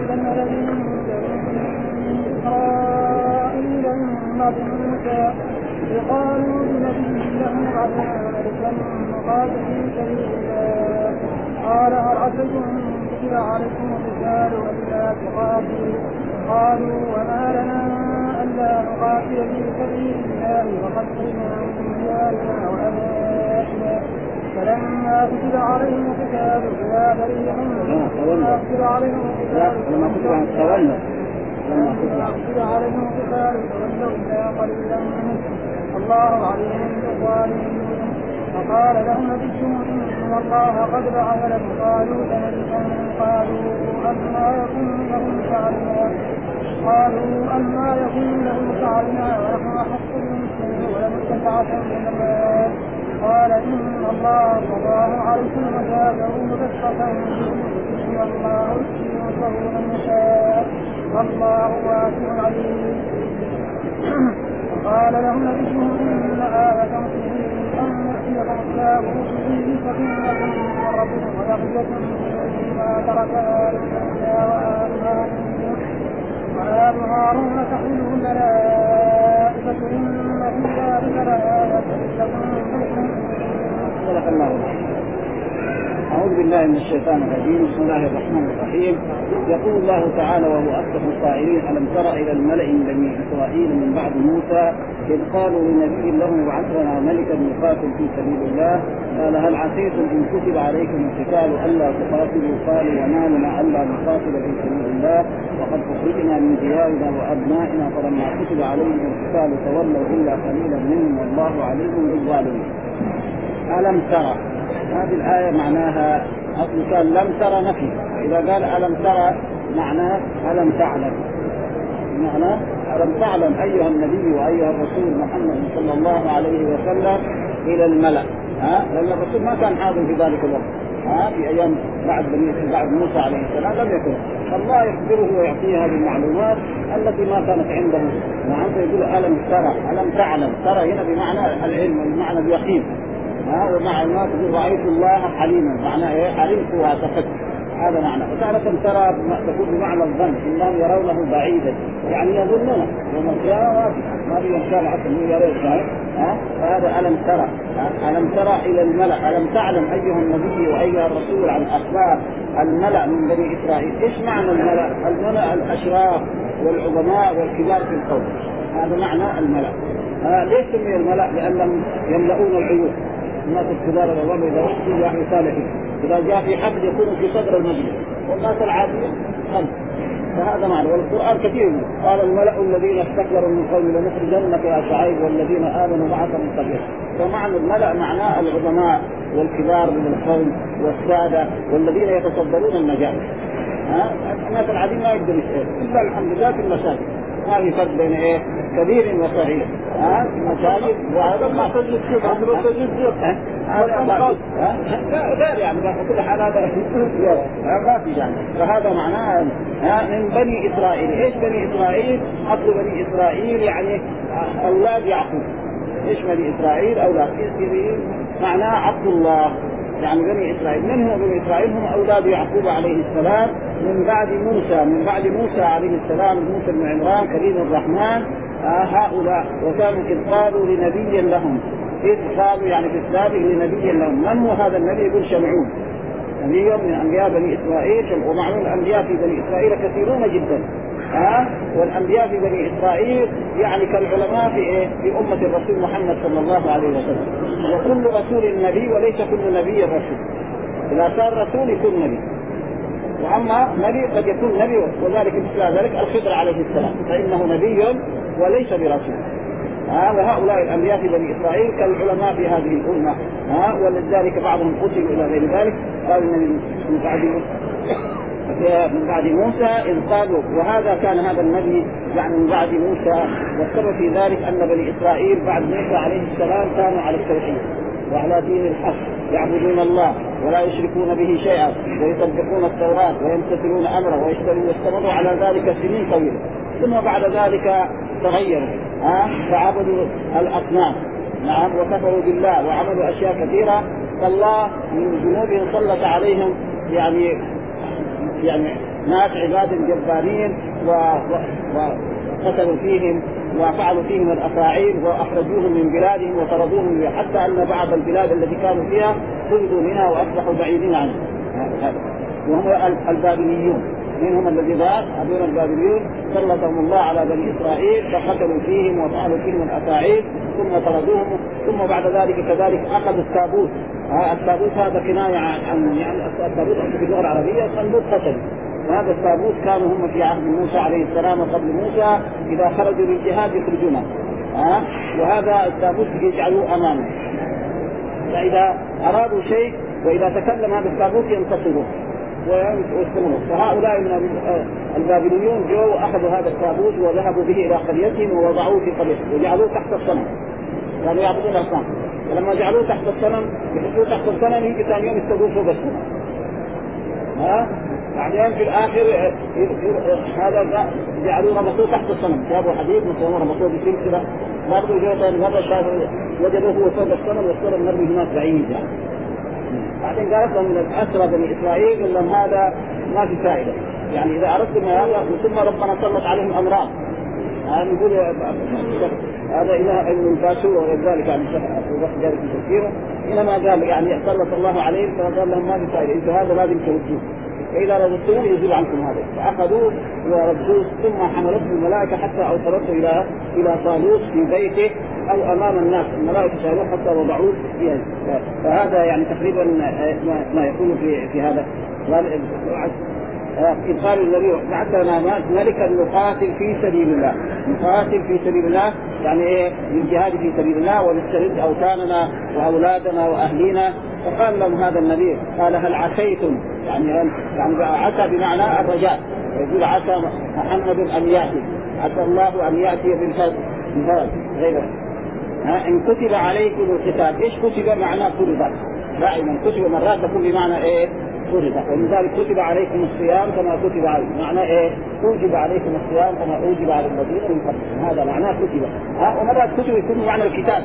لنخرجن الذين من إسرائيل من موسى قالوا لنبي لهم عبدا ملكا نقاتل في سبيل الله قال هل عسيتم كتب عليكم القتال وإلا تقاتلوا قالوا وما لنا ألا نقاتل في سبيل الله وقد كنا من ديارنا وأبنائنا فلما كتب عليهم القتال إذا فريق منهم كتب عليهم القتال لما كتب عليهم القتال تولوا إلا قليلا منهم الله عليهم بالظالمين فقال لهم نبيهم إن الله قد بعث لكم طالوت ملكا قالوا أما يكون له شعرنا ونحن أحق بالمسلمين ولم يستطعن من المال قال إن الله قضاه عليكم وزاده مبشرا إن الله يؤتي ملكه من يشاء والله واسع عليم. قال لهم نبيهم إن آية مسلمين أن يأتيكم التابوت فيه سكينة من ربكم ويغفركم مما ترك آل موسى وآل هارون تحمله الملائكة إن في ذلك لآية لكم. صدق الله. أعوذ بالله من الشيطان الرجيم. بسم الله الرحمن الرحيم. يقول الله تعالى وهو أصدق القائلين ألم تر إلى الملأ من بني إسرائيل من بعد موسى إذ قالوا لنبي له ابعث لنا ملكا نقاتل في سبيل الله قال هل عسيتم إن كتب عليكم القتال ألا تقاتلوا قالوا وما لنا ألا نقاتل في سبيل الله وقد أخرجنا من ديارنا وأبنائنا فلما كتب عليهم القتال تولوا إلا قليلا منهم والله عليم بالظالمين. ألم ترى هذه الآية معناها أصل كان لم ترى نفي. إذا قال ألم ترى معناه ألم تعلم، معناه ألم تعلم أيها النبي وأيها الرسول محمد صلى الله عليه وسلم إلى الملأ. لأن الرسول ما كان حاضر في ذلك الوقت في أيام بعد موسى عليه السلام لم يكن. الله يخبره ويعطيه هذه المعلومات التي ما كانت عنده. نعم يقول ألم ترى ألم تعلم. ترى هنا بمعنى العلم وبمعنى اليقين. ومع الناس رأيت الله حليما معناه إيه؟ علمت واعتقدت. هذا معنى. وتارة ترى تكون بمعنى الظن إنهم يرونه بعيدا يعني يظنونه يوم القيامة ما بيمكن حتى إنه يرونه. فهذا ألم ترى ألم ترى إلى الملأ ألم تعلم أيها النبي وأيها الرسول عن أخبار الملأ من بني إسرائيل. إيش معنى الملأ؟ الملأ الأشراف والعظماء والكبار في القوم. هذا معنى الملأ. ليش سمي الملأ؟ لأنهم يملؤون العيون. الناس الكبار العظام إذا وقتوا يعني صالحين إذا جاء في حفل يكون في صدر المجلس والناس العادية خمس. فهذا معنى. والقرآن كثير قال الملأ الذين استكبروا من قوم لنخرجنك يا شعيب والذين آمنوا معك من قبلك. فمعنى الملأ معناه العظماء والكبار من القوم والسادة والذين يتصدرون المجالس. الناس العاديين ما يقدروا يسألوا إلا الحمد لله في المساجد. هذه فرق بين إيه كبير وصغير. المساجد وهذا ما تجلس فيه عمره تجلس فيه لا يعني كل حال هذا ما في يعني. فهذا معناه من بني إسرائيل. إيش بني إسرائيل؟ أصل بني إسرائيل يعني أولاد يعقوب. إيش بني إسرائيل؟ أولاد إسرائيل معناه عبد الله يعني بني إسرائيل. من هم بني إسرائيل؟ هم أولاد يعقوب عليه السلام من بعد موسى عليه السلام موسى بن عمران كريم الرحمن. هؤلاء وكانوا إذ قالوا لنبي لهم إذ قالوا يعني في السابق لنبي لهم. من هو هذا النبي؟ يقول شمعون نبي من أنبياء بني إسرائيل. ومعلوم الأنبياء في بني إسرائيل كثيرون جدا. والأنبياء في بني إسرائيل يعني كالعلماء في أمة الرسول محمد صلى الله عليه وسلم. وكل رسول نبي وليس كل نبي رسول. إذا صار رسول يكون نبي وأما نبي قد يكون نبي. وذلك مثل ذلك الخضر عليه السلام فإنه نبي وليس برسول. وهؤلاء الأنبياء في بني إسرائيل كالعلماء في هذه الأمة. ولذلك بعضهم قتلوا إلى غير ذلك. قال من بعد موسى إذ قالوا. وهذا كان هذا النبي يعني من بعد موسى. والسبب في ذلك أن بني إسرائيل بعد موسى عليه السلام كانوا على التوحيد وعلى دين الحق يعبدون الله ولا يشركون به شيئا ويطبقون التوراة ويمتثلون أمره ويستمروا على ذلك سنين طويلة. ثم بعد ذلك تغيروا فعبدوا الأصنام. نعم وكفروا بالله وعملوا أشياء كثيرة. فالله من ذنوبهم سلط عليهم يعني ناس عباد جبارين وقتلوا فيهم وفعلوا فيهم الأفاعيل وأخرجوهم من بلادهم وطردوهم، حتى أن بعض البلاد التي كانوا فيها طردوا منها وأصبحوا بعيدين عنها. وهم البابليون، منهم الذي ظهر هذول البابليون سلطهم الله على بني إسرائيل فقتلوا فيهم وفعلوا فيهم الأفاعيل ثم طردوهم. ثم بعد ذلك كذلك أخذوا التابوت. التابوت هذا كناية عن يعني التابوت في اللغة العربية صندوق خشب، وهذا التابوت كانوا هم في عهد موسى عليه السلام وقبل موسى إذا خرجوا للجهاد يخرجونه، وهذا التابوت يجعلوه أمامه، فإذا أرادوا شيء وإذا تكلم هذا التابوت ينتصروا ويستمروا. فهؤلاء من البابليون جو أخذوا هذا التابوت وذهبوا به إلى قريتهم ووضعوه في قريتهم وجعلوه تحت الصنم، كانوا يعبدون الأصنام، ولما جعلوه تحت الصنم يحطوه تحت الصنم يجي ثاني يوم يستووا فوق الصنم. بعدين في الآخر هذا جعلوه ربطوه تحت الصنم، جابوا حديد مثلا ربطوه بسلسلة، برضو جو ثاني مرة شافوا وجدوه هو فوق الصنم والصنم مرمي هناك بعيد يعني. بعدين قالت لهم من الأسرى بني إسرائيل قال لهم هذا ما في فائدة، يعني إذا أردتم هذا ثم ربنا سلط عليهم أمراض، نقول هذا إله من الباشور وغير ذلك يعني وقت ذلك تفسيره، إنما قال يعني سلط الله عليهم فقال لهم ما في فائدة، إذا هذا لازم تردوه، فإذا ردتوه يزول عنكم هذا. فأخذوه وردوه ثم حملته الملائكة حتى أوصلته إلى طالوت في بيته أو أمام الناس، الملائكة شالوه حتى وضعوه فيها. فهذا يعني تقريبا ما يكون في هذا. إذ قال النبي بعثنا ملكا نقاتل في سبيل الله، نقاتل في سبيل الله يعني إيه؟ للجهاد في سبيل الله ونسترد أوطاننا وأولادنا وأهلينا. فقال لهم هذا النبي قال هل عسيتم، يعني عسى بمعنى الرجاء، يقول عسى محمد أن يأتي، عسى الله أن يأتي بالفرد غيره. إن كتب عليكم القتال، إيش كتب؟ معناه فرض، دائما كتب مرات تكون بمعنى إيه؟ فرض. ولذلك كتب عليكم الصيام كما كتب عليكم، معناه إيه؟ أوجب عليكم الصيام كما أوجب على الذين من قبلكم، هذا معناه كتب. ومرات كتب يكون معنى الكتاب،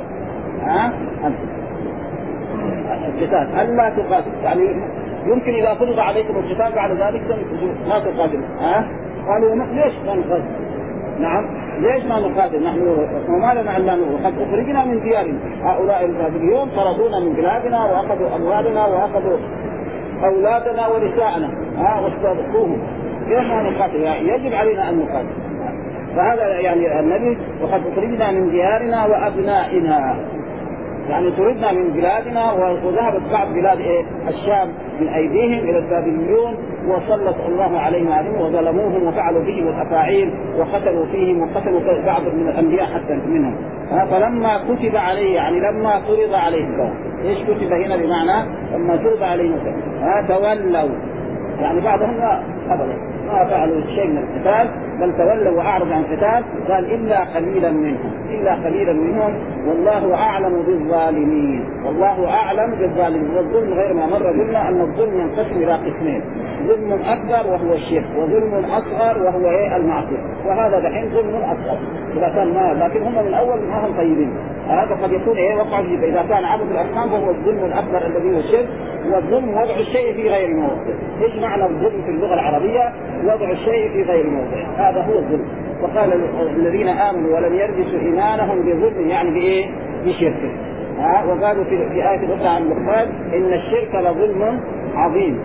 القتال ألا تقاتل، يعني يمكن إذا فرض عليكم القتال بعد ذلك لا تقاتلوا. قالوا ليش ما نقاتل؟ نعم ليش ما نقاتل؟ نحن وما لنا أن لا نقاتل، قد أخرجنا من ديارنا، هؤلاء البابليون طردونا من بلادنا وأخذوا أموالنا وأخذوا أولادنا ونساءنا واستضعفوهم، كيف ما نقاتل؟ يعني يجب علينا أن نقاتل. فهذا يعني النبي وقد أخرجنا من ديارنا وأبنائنا، يعني طردنا من بلادنا وذهبت بعض بلاد الشام من أيديهم إلى البابليون وسلط الله عليهم وظلموهم وفعلوا بهم الأفاعيل وقتلوا فيهم وقتلوا بعض من الأنبياء حتى منهم. فلما كتب عليه يعني لما فرض عليهم، إيش كتب هنا بمعنى لما فرض عليهم تولوا، يعني بعضهم أبدا ما فعلوا شيء من القتال بل تولوا وأعرضوا عن القتال. قال إلا قليلا منهم، إلا قليلا منهم والله أعلم بالظالمين، والله أعلم بالظالمين. والظلم غير ما مر قلنا أن الظلم ينقسم إلى قسمين، ظلم أكبر وهو الشرك، وظلم أصغر وهو المعصية. وهذا دحين ظلم أصغر إذا كان ما، لكن هم من الأول ما هم طيبين، هذا قد يكون وقع فيه. إذا كان عبد الأصنام فهو الظلم الأكبر الذي هو الشرك، والظلم وضع الشيء في غير موضعه. إيش معنى الظلم في اللغة العربية؟ وضع الشيء في غير موضعه، هذا هو الظلم. وقال الذين آمنوا ولم يلبسوا إيمانهم بظلم يعني بإيه؟ بشرك. وقالوا في آية أخرى عن لقمان إن الشرك لظلم عظيم.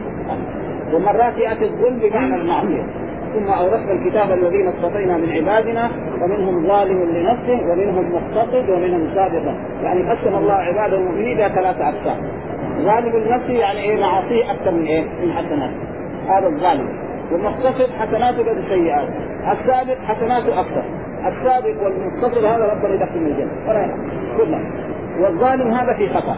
ومرات يأتي الظلم بمعنى المعصية. ثم أورثنا الكتاب الذين اصطفينا من عبادنا ومنهم ظالم لنفسه ومنهم مقتصد ومنهم سابق. يعني قسم الله عباده المؤمنين إلى 3 أقسام. ظالم لنفسه يعني معصيه أكثر من من حسنات، هذا الظالم. والمقتصد حسناته قد سيئات، السابق حسناته أكثر. السابق والمقتصد هذا ربنا يدخل من الجنة كلها. والظالم هذا في خطأ،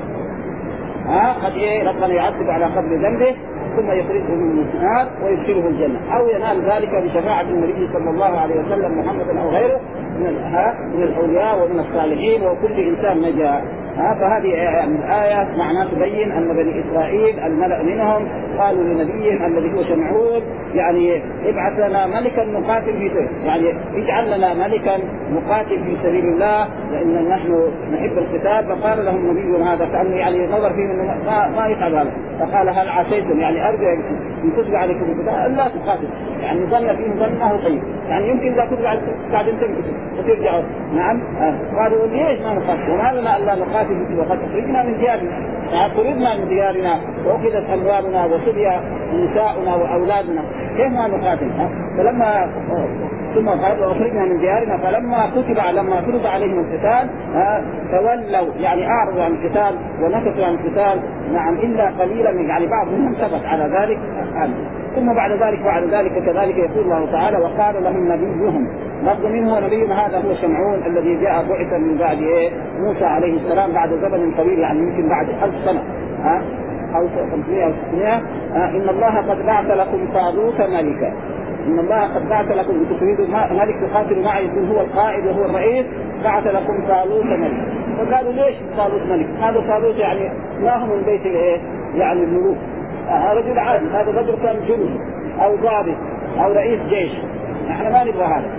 قد ربنا يعذب على قدر ذنبه ثم يخرجه من النار ويدخله الجنة، أو ينال ذلك بشفاعة النبي صلى الله عليه وسلم محمد أو غيره من الأولياء ومن الصالحين، وكل إنسان نجا. فهذه يعني الآية معناها تبين أن بني إسرائيل الملأ منهم قالوا لنبيهم الذي هو شمعون يعني ابعث لنا ملكا نقاتل في سبيل، يعني اجعل لنا ملكا نقاتل في سبيل الله لأن نحن نحب القتال. فقال لهم نبيهم هذا كأنه يعني نظر فيه انه ما يفعل هذا، فقال هل عسيتم يعني أرجو ان كتب عليكم القتال الا تقاتل، يعني ظن فيه ظنه طيب، يعني يمكن اذا كتب بعدين تنكتب وترجعوا. نعم قالوا ليش ما نقاتل وما لنا الا نقاتل وقد اخرجنا من ديارنا، يعني طردنا من ديارنا واخذت اموالنا وسبي نساؤنا واولادنا كيف ما نقاتل؟ فلما ثم قالوا واخرجنا من ديارنا فلما لما فرض عليهم القتال تولوا يعني اعرضوا عن القتال ونكثوا عن القتال. نعم الا قليلا يعني بعض منهم ثبت على ذلك. ثم بعد ذلك كذلك يقول الله تعالى وقال لهم نبيهم، لفظ منه نبينا هذا هو شمعون الذي جاء بعثا من بعد موسى عليه السلام بعد زمن طويل، يعني يمكن بعد 1000 سنة أو 500 أو 600. إن الله قد بعث لكم طالوت ملكا، إن الله قد بعث لكم تريدوا ملك تقاتلوا معه يكون هو القائد وهو الرئيس، بعث لكم طالوت ملك. فقالوا ليش طالوت ملك؟ هذا طالوت يعني ما هو من بيت يعني الملوك، رجل عادي، هذا رجل كان جندي أو ضابط أو رئيس جيش، نحن ما نبغى هذا،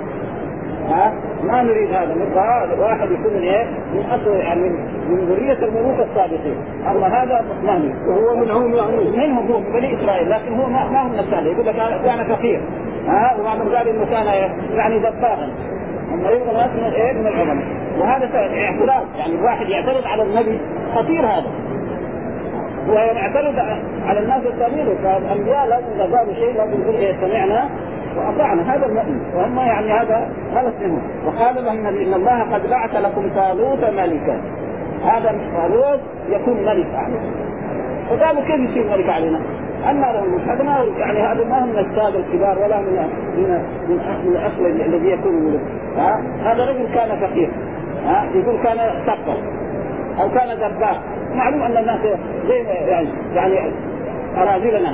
ما نريد هذا، نبغى واحد يكون من أصل يعني من ذرية الملوك السابقين. أما هذا ما نريد، وهو منهم هو من بني إسرائيل، لكن هو ما هم نفسه، يقول لك كان فقير ومعنى قال إنه كان يعني دباغا، أما يبغى ناس من العظماء. وهذا اعتراض، يعني الواحد يعترض على النبي خطير هذا، هو يعترض على الناس الثانيين. فالأنبياء لازم قالوا شيء لازم يقول سمعنا وأطعنا، هذا المؤمن. وهم يعني هذا غلط منهم. وقال لهم إن الله قد بعث لكم طالوت ملكا، هذا طالوت يكون ملك علينا. فقالوا كيف يصير ملك علينا؟ أما له الملك هذا ما يعني هذا ما هم من السادة الكبار ولا من الأصل الذي يكون ملك. هذا رجل كان فقير، يقول كان سقط أو كان دباغ. معلوم أن الناس زي يعني أراذلنا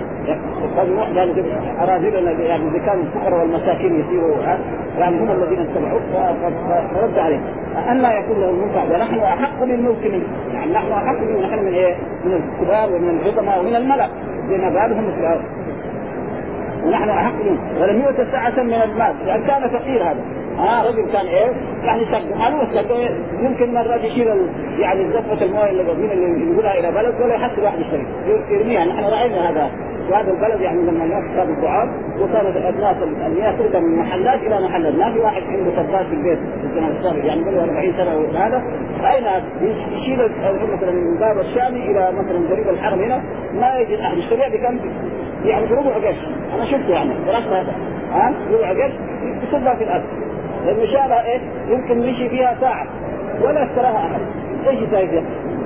أراذلنا يعني إذا كانوا الفقراء والمساكين يصيروا يعني هم الذين اتبعوه. فرد عليه أن لا يكون له الملك ونحن أحق بالملك منه، يعني نحن أحق منه، نحن من الكبار ومن العظماء ومن الملأ لأن بعضهم مثل هذا، ونحن أحق منه. ولم يؤت سعة من المال، يعني كان فقير هذا. رجل كان يعني سق معلومة سق يمكن مرة يشيل يعني زفة المويه اللي يقولها إلى بلد ولا يحس واحد يشتري يرميها. نحن رأينا هذا في هذا البلد، يعني لما الناس كانوا الضعاف وصارت الناس المياه ترجع من محلات إلى محلات، ما في واحد عنده سباك في البيت في الزمن السابق يعني قبل 40 سنة وهذا. رأينا يشيل مثلا من باب الشامي إلى مثلا قريب الحرم هنا ما يجد أحد يشتريها بكم يعني بربع قرش. أنا شفته يعني درست هذا ربع قرش يصبها في الأرض، لأنه شالها يمكن يمشي فيها ساعة ولا اشتراها أحد. إيش يساوي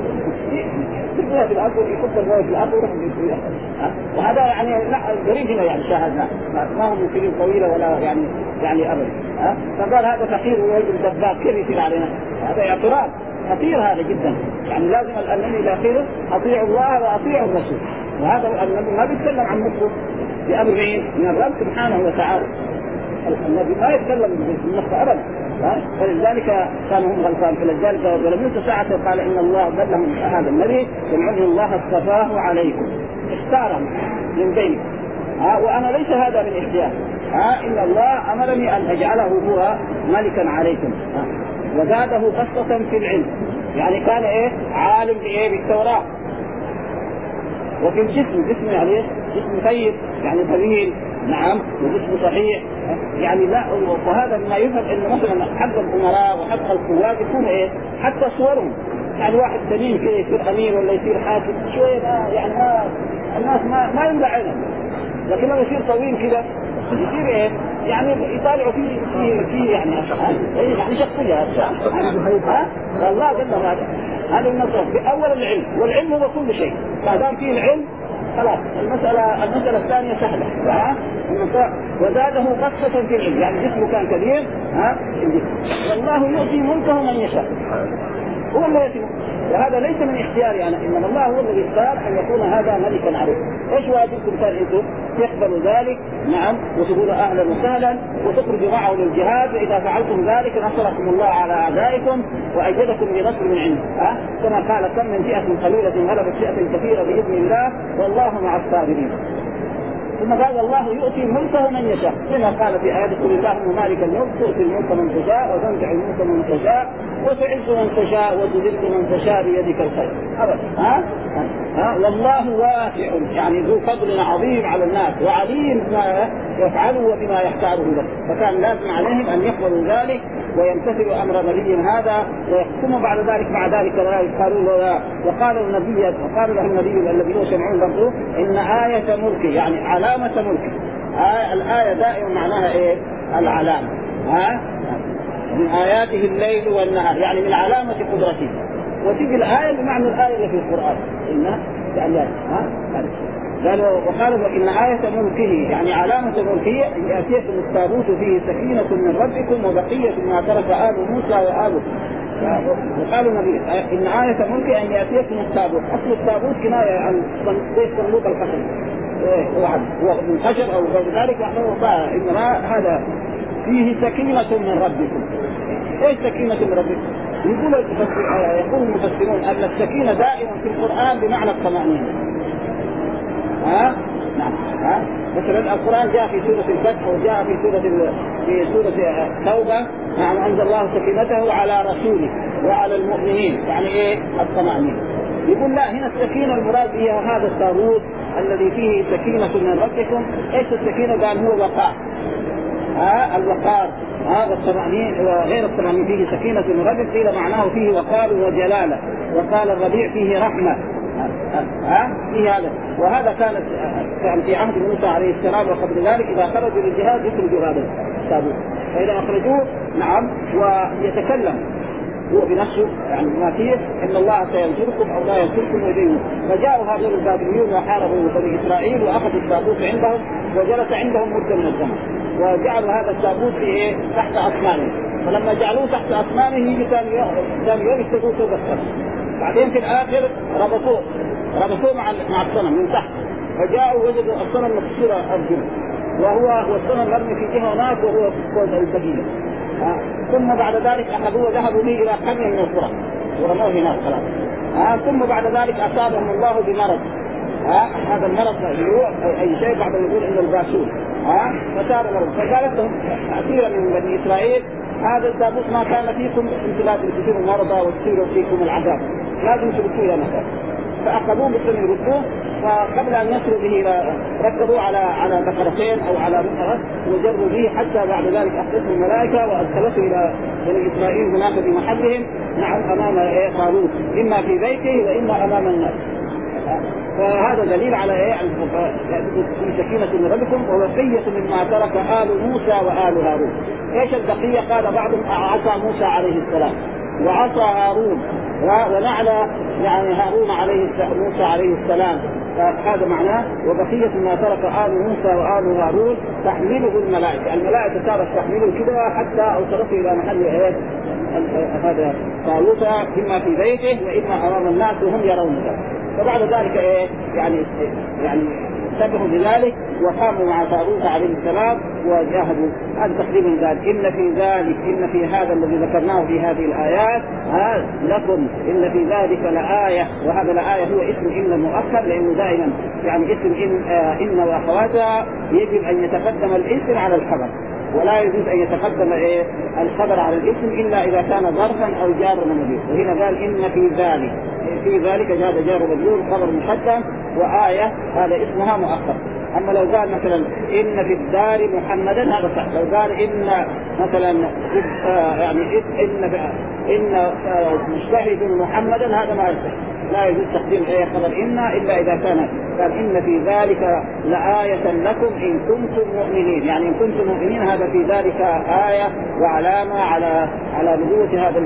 فيها في الأرض يحط المويه في الأرض ويروح يشتريها. وهذا يعني قريب هنا يعني شاهدنا، ما هم سنين طويلة ولا يعني أبدا. فقال هذا فقير ورجل دباغ كيف يصير علينا؟ هذا اعتراض خطير هذا جدا. يعني لازم الأمين إلى آخره أطيعوا الله وأطيعوا الرسول. وهذا النبي ما بيتكلم عن نفسه بأمر من الرب سبحانه وتعالى. النبي ما يتكلم بالنفس أبدا، فلذلك كانوا هم غلطان. فلذلك ولم يؤت ساعة قال إن الله بلهم هذا النبي سمعوا الله اصطفاه عليكم، اختاره من بينكم. وأنا ليس هذا من اختيار، إن الله أمرني أن أجعله هو ملكا عليكم. وزاده قصة في العلم، يعني كان عالم بالتوراة. وفي الجسم يعني جسم طيب يعني طويل، نعم، وجسم صحيح يعني لا. وهذا ما يفهم انه مثلا حق الامراء وحق القوات يكون حتى صورهم، يعني واحد سليم كذا يصير امير ولا يصير حاكم شويه يعني ما الناس ما يملع عينهم، لكن لما يصير طويل كذا يصير يعني يطالعوا فيه يعني شخصيه والله قلنا هذا النظر بأول العلم، والعلم هو كل شيء. ما دام فيه العلم خلاص المسألة الثانية سهلة. وزاده قصة في العلم، يعني جسمه كان كبير والله يؤتي ملكه من يشاء. هو اللي يتم. وهذا ليس من اختياري انا، انما الله هو الذي اختار ان يكون هذا ملكا عليه. ايش واجبكم كان انتم؟ تقبلوا ذلك نعم وتقولوا اهلا وسهلا وتخرجوا معه للجهاد، واذا فعلتم ذلك نصركم الله على اعدائكم وايدكم بنصر من عنده. كما قال كم من فئة قليلة غلبت فئة كثيرة باذن الله والله مع الصابرين. ثم قال الله يؤتي ملكه من يشاء، كما قال في آيات قل اللهم مالك الملك تؤتي الملك من تشاء وتنزع الملك من تشاء وتعز من تشاء وتذل من تشاء بيدك الخير. والله واسع يعني ذو فضل عظيم على الناس وعليم بما يفعله وبما يختاره له، فكان لازم عليهم ان يقبلوا ذلك ويمتثلوا امر نبي هذا ويحكموا بعد ذلك. مع ذلك قالوا له وقال له النبي الذي هو سمعون برضه ان آية ملكه يعني علامة ملكه. الآية دائما معناها ايه؟ العلامة. من آياته الليل والنهار يعني من علامة قدرته. وتيجي الآية بمعنى الآية اللي في القرآن إن يعني قالوا وقالوا إن آية ملكه يعني علامة ملكه أن يأتيكم التابوت فيه سكينة من ربكم وبقية ما ترك آل موسى وآل. وقالوا النبي إن آية ملكه أن يأتيكم التابوت. أصل التابوت كناية عن صندوق الخشب هو من خشب أو غير ذلك إنما هذا فيه سكينة من ربكم. ايش سكينة من ربكم؟ يقول المفسرون ان السكينة دائما في القرآن بمعنى الطمأنينة. نعم. مثلا القرآن جاء في سورة الفتح وجاء في سورة توبة نعم أنزل الله سكينته على رسوله وعلى المؤمنين يعني ايه؟ الطمأنينة. يقول لا هنا السكينة المراد بها هذا التابوت الذي فيه سكينة من ربكم. ايش السكينة؟ قال هو وقار. الوقار والطمأنينة وغير الطمأنينة فيه سكينة من ربك، قيل معناه فيه وقار وجلالة. وقال الربيع فيه رحمة. فيه هذا. وهذا كان في عهد موسى عليه السلام وقبل ذلك إذا خرجوا للجهاد يخرجوا هذا التابوت، فإذا أخرجوه نعم ويتكلم هو بنفسه يعني ما فيه ان الله سينصركم او لا ينصركم ويدينه. فجاءوا هؤلاء البابليون وحاربوا بني اسرائيل واخذوا التابوت عندهم وجلس عندهم مده من الزمن وجعلوا هذا التابوت في تحت اصنامه. فلما جعلوه تحت اصنامه يجي ثاني يوم يكتبوه فوق الصنم. بعدين في الاخر ربطوه مع الصنم من تحت، فجاءوا وجدوا الصنم مكسور ارجله والصنم مرمي في جهه هناك وهو فوق البقيه. ثم بعد ذلك أخذوه وذهبوا به إلى قرية من القرى ورموه هناك خلاص. ثم بعد ذلك أصابهم الله بمرض. هذا المرض هو أي شيء بعد يقول إنه الباسون. فصار مرض. فقالت لهم كثيرا من بني إسرائيل هذا التابوت ما كان فيكم أنتم لازم تصيروا المرضى وتصيروا فيكم العذاب، لازم تردوه إلى مكان. فأخذوه مثل يردوه، وقبل أن يصلوا به ركبوا على بقرتين أو على بقرة وجروا به حتى بعد ذلك أخذته الملائكة وأدخلته إلى بني إسرائيل هناك في محلهم نعم أمام طالوت إما في بيته وإما أمام الناس. فهذا دليل على في سكينة من ربكم وبقية مما ترك آل موسى وآل هارون. إيش البقية؟ قال بعضهم عصى موسى عليه السلام وعصى هارون ونعلى يعني هارون موسى عليه السلام. هذا معناه وبقية ما ترك آل موسى وآل هارون تحمله الملائكة كانت تحمله كده حتى أوصلته إلى محل هذا طالوت إما في بيته وإما أمام الناس وهم يرون ذلك. فبعد ذلك يعني انتبهوا لذلك وقاموا مع طالوت عليه السلام وجاهدوا. هذا تقريبا قال إن في هذا الذي ذكرناه في هذه الآيات لكم إن في ذلك لآية. وهذا الآية هو اسم إن مؤخر لأنه دائما يعني اسم إن وأخواتها يجب أن يتقدم الاسم على الخبر، ولا يجوز أن يتقدم الخبر على الاسم إلا إذا كان ظرفا أو جار ومجرور. وهنا قال إن في ذلك جار ومجرور خبر مقدم وآية هذا اسمها مؤخر. أما لو قال مثلا إن في الدار محمدا هذا صح. لو قال إن مثلا يعني إن مجتهد محمدا هذا ما يصح، لا يجوز تقديم خبر إن إلا إذا كان قال إن في ذلك لآية لكم إن كنتم مؤمنين. يعني إن كنتم مؤمنين هذا في ذلك آية وعلامة على نبوة هذا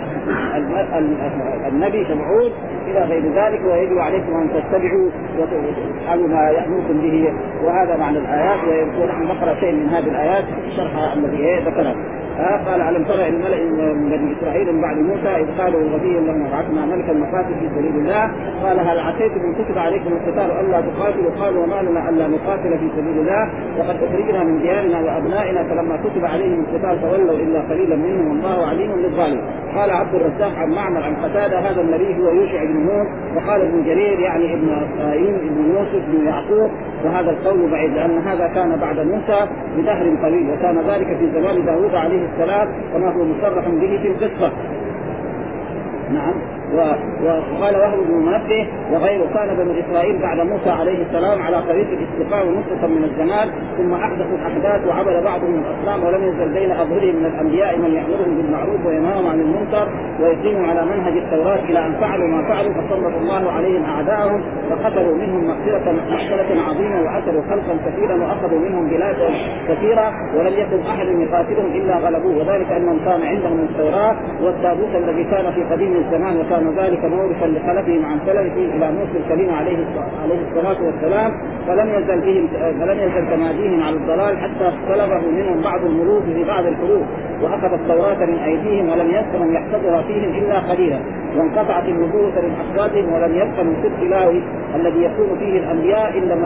النبي سمعون إلى غير ذلك. ويجب عليكم أن تتبعوا وتفعلوا ما يأمركم به. وهذا معنى الآيات. ونحن نقرأ شيء من هذه الآيات شرحها الذي ذكرها. قال ألم تر إلى الملأ من بني إسرائيل من بعد موسى إذ قالوا لنبي لهم ابعثنا ملكا نقاتل في سبيل الله قال هل عسيتم إن كتب عليكم القتال ألا تقاتلوا قالوا وما لنا ألا نقاتل في سبيل الله وقد أخرجنا من ديارنا وأبنائنا فلما كتب عليهم القتال تولوا إلا قليلا منهم والله عليم بالظالمين. قال عبد الرزاق عن معمر عن قتادة هذا النبي هو يوشع بن نون. وقال ابن جرير يعني ابن إسرائيل ابن يوسف بن يعقوب وهذا القول بعيد لأن هذا كان بعد موسى بدهر طويل وكان ذلك في زمان داود عليه السلام كما هو مصرح به في القصة. نعم. وقال وهو بن منبه وغيره كان بنو إسرائيل بعد موسى عليه السلام على طريق الاستقامة ونصفا من الزمان ثم أحدثوا الأحداث وعبد بعضهم الأصنام ولم يزل بين أظهرهم من الأنبياء من يأمرهم بالمعروف وينهاهم عن المنكر ويقيموا على منهج التوراة إلى أن فعلوا ما فعلوا فسلط الله عليهم أعداءهم فقتلوا منهم مقتلة عظيمة وأسروا خلقا كثيرا وأخذوا منهم بلادا كثيرة ولم يكن أحد يقاتلهم إلا غلبوه وذلك أنهم كان عندهم التوراة والتابوت الذي كان في قديم الزمان وكان ذلك مورثا لخلفهم عن سلفه إلى موسى الكريم عليه الصلاة والسلام فلم يزل تماديهم على الضلال حتى طلبه منهم بعض الملوك في بعض الحروب وأخذ التوراة من أيديهم ولم يسكن يحفظها فيهم إلا قليلا وانقطعت النبوة من أصواتهم ولم يبق من سبط الله الذي يكون فيه الأنبياء إلا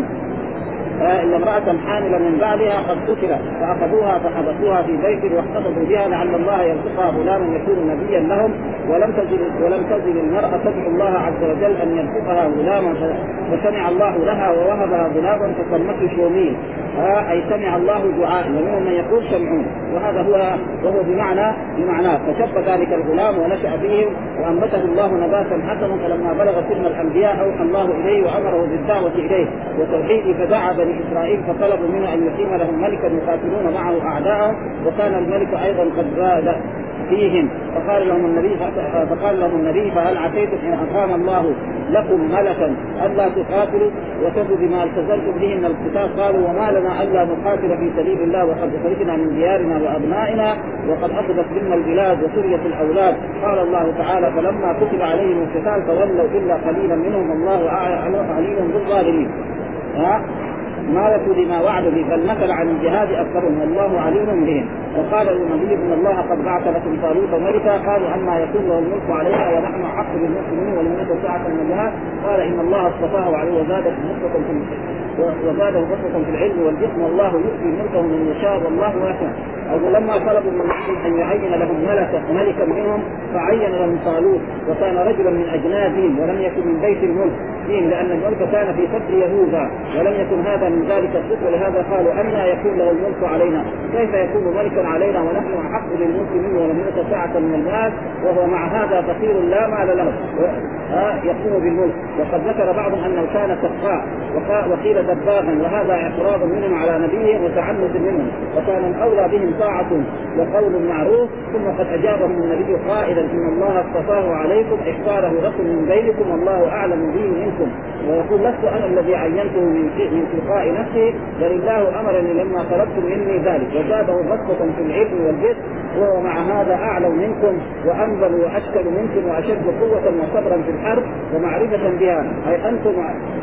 امرأة حاملا من بعدها قد قتلت فأخذوها فحبسوها في بيت واحتفظوا بها لعل الله يرزقها غلاما يكون نبيا لهم ولم تزل المرأة تدعو الله عز وجل أن يرزقها غلاما فسمع الله لها ووهبها غلاما فسمته شومين أي سمع الله دعاء ومنهم من يقول شمعون وهذا وهو بمعنى فشب ذلك الغلام ونشأ فيهم وأنبته الله نباتا حسنا فلما بلغ سن الأنبياء أوحى الله إليه وأمره بالدعوة إليه وتوحيده فدعا بني إسرائيل فطلبوا منه أن يقيم لهم ملكا يقاتلون معه أعداءهم وكان الملك أيضا قد باد فيهم فقال لهم النبي فهل عسيتم إن أقام الله لكم ملكا ألا تقاتلوا وتفوا بما التزمتم به من القتال قالوا وما لنا ألا نقاتل في سبيل الله وقد أخرجنا من ديارنا وأبنائنا وقد أخذت منا البلاد وسريت الأولاد قال الله تعالى فلما كتب عليهم القتال تولوا إلا قليلا منهم والله عليم بالظالمين. ما وفوا لما وعدوا به بل نكل عن الجهاد أكثرهم والله عليم بهم. وقال النبي إن الله قد بعث لكم طالوت ملكا قالوا أما يكون له الملك علينا ونحن أحق بالمسلمين ولمن ساعة من الجهاد قال إن الله اصطفاه عليه وزاده بسطة في العلم والجسم والله يؤتي ملكه من يشاء والله واسع. ولما طلبوا من أن يعين لهم ملكا منهم فعين لهم طالوت وكان رجلا من أجنادهم ولم يكن من بيت الملك فيهم لأن الملك كان في فتر يهوذا ولم يكن هذا من ذلك الصدق ولهذا قالوا أن يكون له الملك علينا كيف يكون ملكا علينا ونحن أحق بالملك منه ولم يؤت ساعة من المال وهو مع هذا فقير لا مال له يقوم بالملك. وقد ذكر بعضهم أنه كان سقاء وقيل دباغا وهذا اعتراض منهم على نبيه وتعنت منهم وكان الأولى بهم طاعة وقول معروف ثم قد أجابهم النبي قائلا إن الله اصطفاه عليكم اختاره لكم من بينكم والله أعلم به منكم ويقول لست أنا الذي عينته من تلقاء نفسي بل الله أمرني لما طلبتم مني ذلك وزاده بسطة في العلم والجسم وهو مع هذا أعلم منكم وأنبل وأشكل منكم وأشد قوة وصبرا في الحرب ومعرفة بها أي أنتم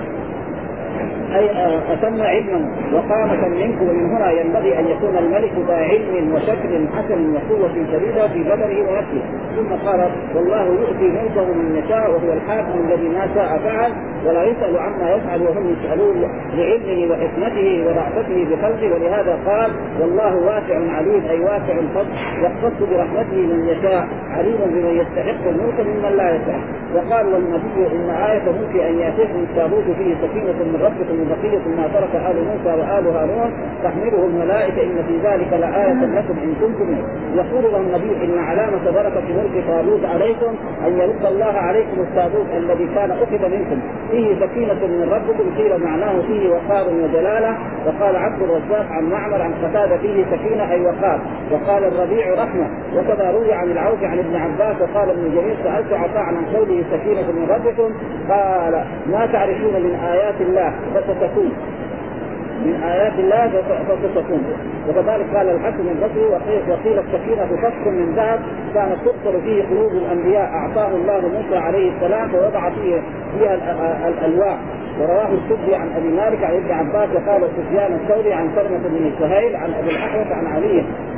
أتم علما وقامة منكم ومن هنا ينبغي أن يكون الملك ذا علم وشكل حسن وقوة شديدة في بدنه ونفسه. ثم قال والله يؤتي ملكه من يشاء وهو الحاكم الذي ما شاء فعل ولا يسأل عما يفعل وهم يسألون لعلمه وحكمته ورعفته بخلقه ولهذا قال والله واسع عليم أي واسع الفضل يختص برحمته من يشاء عليم بمن يستحق الملك ممن لا يستحق. وقال والنبي إن آية ملك أن يأتيكم التابوت فيه سكينة من ربكم وبقية ما ترك آل موسى وآل هارون تحمله الملائكة إن في ذلك لآية لكم إن كنتم. يقول له النبي إن علامة بركة ملك طالوت عليكم أن يرد الله عليكم التابوت الذي كان أخذ منكم فيه سكينة من ربكم قيل معناه فيه وقار وجلالة. وقال عبد الرزاق عن معمر عن قتادة فيه سكينة أي وقار. وقال الربيع رحمة. وكذا روي عن العوف عن ابن عباس وقال ابن جرير سألت عطاء عن قوله سكينة من ربكم قال ما تعرفون من آيات الله فستكون من آيات الله فستكون. وكذلك قال الحسن البصري وقيل السكينة فصل من ذهب كانت تقتل فيه قلوب الأنبياء أعطاه الله موسى عليه السلام فوضع فيها الألواح. ورواه السدي عن أبي مالك عن ابن عباس وقال سفيان الثوري عن سلمة بن سهيل عن أبي الأحوص عن علي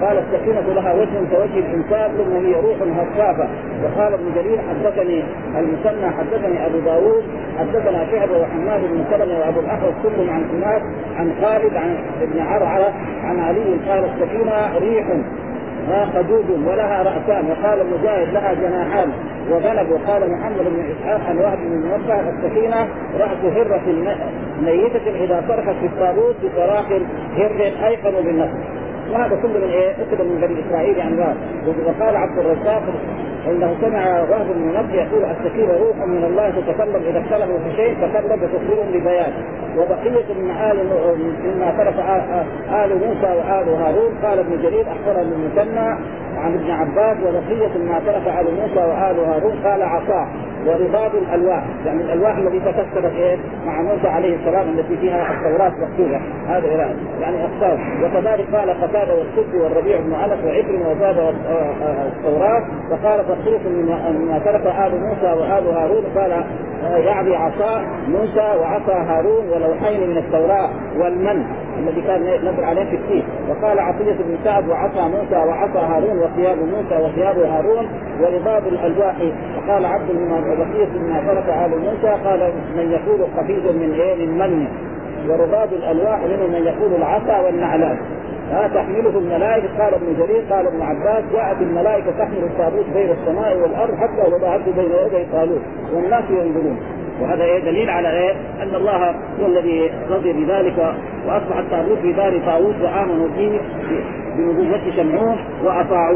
قال السكينة لها وجه كوجه الإنسان ثم هي روح هفافة. وقال ابن جرير حدثني المثنى حدثني أبو داود حدثنا شعبة وحماد بن سلمة وأبو الأحوص كلهم عن حماد عن خالد عن ابن عرعرة عن علي قال السكينة ريح خدود ولها رأسان. وقال مجاهد لها جناحان وذنب. وقال محمد بن إسحاق عن وهب بن منبه السكينة رأس هرة ميتة إذا صرخت في الطاغوت بصراخ هر أيقن بالنفس. وهذا كله من أخذ من بني إسرائيل عن ذلك. وقال عبد الرزاق انه سمع وهب بن منبه يقول السكينة روح من الله تتكلم اذا اختلفوا في شيء تكلم وتخبرهم ببيان. وبقية مما ترك آل موسى وآل هارون قال ابن جرير اخبرنا المثنى عن ابن عباس وبقية ما ترك آل موسى وآل هارون قال عصا ورباط الألواح يعني الألواح التي تكسرت مع موسى عليه السلام التي فيها التوراة مكتوبة هذا يعني أقسام. وكذلك قال قتادة والسدي والربيع بن أنس وعكرمة وزاد التوراة. وقال تصريف مما ترك آل موسى وآل هارون قال يعني عصا موسى وعصا هارون ولوحين من التوراة والمن الذي كان نزل عليه في التين. وقال عطية بن سعد وعصا موسى وعصا هارون وثياب موسى وثياب هارون ورباط الألواح. وقال عبد بقية مما ترك آل موسى قال من يقول قفيز من من ورباط الألواح منهم من يقول العصا والنعلان تحمله الملائكة. قال ابن جرير قال ابن عباس جاءت الملائكة تحمل التابوت بين السماء والأرض حتى وضعته بين يدي طالوت والناس ينظرون. وهذا دليل على أن الله هو الذي رضي بذلك وأصبح التابوت في دار طاووس وآمنوا به بنبوة شمعون وأطاعوه.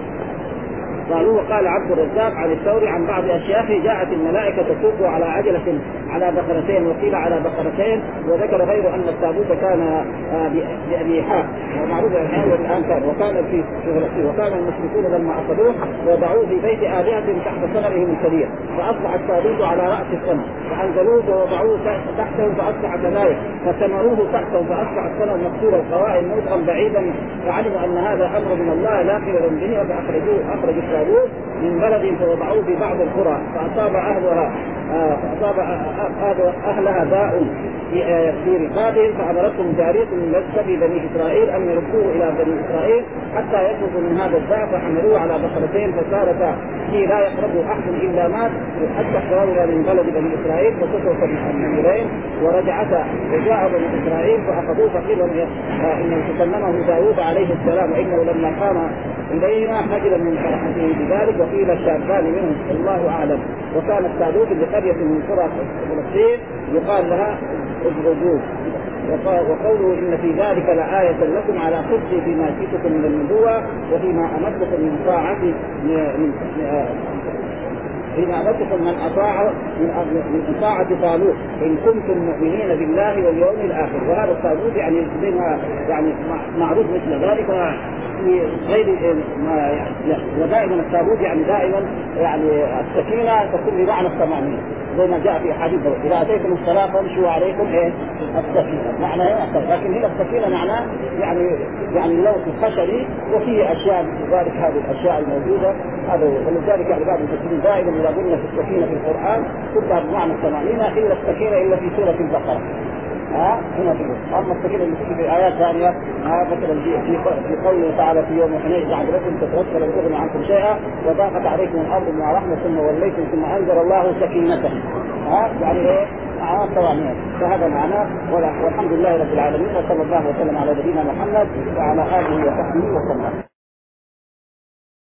قالوا. وقال عبد الرزاق عن الثوري عن بعض أشياخه جاءت الملائكة تسوق على عجلة على بقرتين وقيل على بقرتين. وذكر غير أن التابوت كان بأبيحاء ومعروف الآن كان وكان في فلسطين. وكان المشركون لما أخذوه وضعوه في بيت آلهة تحت سنمهم الكبير فأصبح التابوت على رأس السنم فأنزلوه ووضعوه تحته فأصبح كذلك فسمروه تحته فأصبح السنم مكسور القوائم موضعا بعيدا. فعلموا أن هذا أمر من الله لا خير به فأخرج من بلد فوضعوه في بعض القرى فأصاب أهلها داء في رقابهم فأمرتهم جارية من سبي بني إسرائيل أن يردوه إلى بني إسرائيل حتى يخرجوا من هذا الداء فحملوه على بقرتين فصارتا فيه لا يقربه أحد إلا مات حتى احترموا من بلد بني إسرائيل فسكوا النمرين ورجعتا وجاء بني إسرائيل فأخذوه فقيل إنه تكلمه داود عليه السلام وإنه لما قام إلينا خجلا من فرحته بذلك وقيل الشابان منهم الله أعلم. وكان التابوت بقرية من قرى فلسطين يقال لها الرجوع. وقوله إن في ذلك لآية لكم على خبز فيما جئتكم من النبوة وفيما أمدتكم من طاعة فيما أمدتكم من أطاع من طاعة طالوت إن كنتم مؤمنين بالله واليوم الآخر. وهذا الطالوت يعني يعني معروف مثل ذلك في غير ما ودائما التابوت يعني دائما يعني السكينة تكون بمعنى الطمأنينة زي ما جاء في حديث إذا أتيتم الصلاة فامشوا عليكم السكينة معنى لكن هنا السكينة معناه يعني لوث الخشري وفيه أشياء ذلك هذه الأشياء الموجودة هذا. ولذلك يعني بعض المسلمين دائما إذا قلنا في السكينة في القرآن كلها بمعنى الطمأنينة إلا السكينة إلا في سورة البقرة هنا في أما السكينة اللي في آيات ثانية مثلا في قوله تعالى في يوم حنين لعلكم تتوكلوا أن تغني عنكم شيئا وضاقت عليكم الأرض بما رحمت ثم وليتم ثم أنزل الله سكينته يعني طبعا فهذا معناه. والحمد لله رب العالمين وصلى الله وسلم على نبينا محمد وعلى آله وصحبه وسلم.